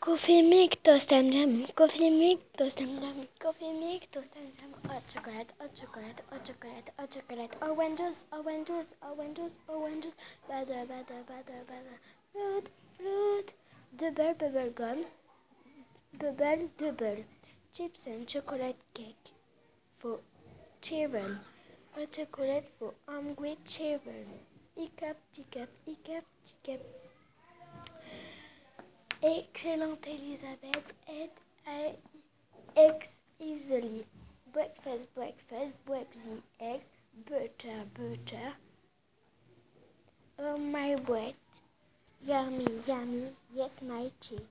Coffee milk, toast and jam. Coffee milk, toast and jam. Coffee milk, toast and jam. Hot chocolate, hot chocolate, hot chocolate, hot chocolate. Orange juice, orange juice, orange juice, orange juice. Butter, butter, butter, butter. Fruit, fruit. Double bubble gums. Bubble, double. Chips and chocolate cake for children. Hot chocolate for hungry children. Hiccup, hiccup, hiccup, hiccup. Excellent Elizabeth, ate eggs easily. Breakfast, breakfast, break the eggs. Butter, butter. Oh my bread. Yummy, yummy. Yes, my tea.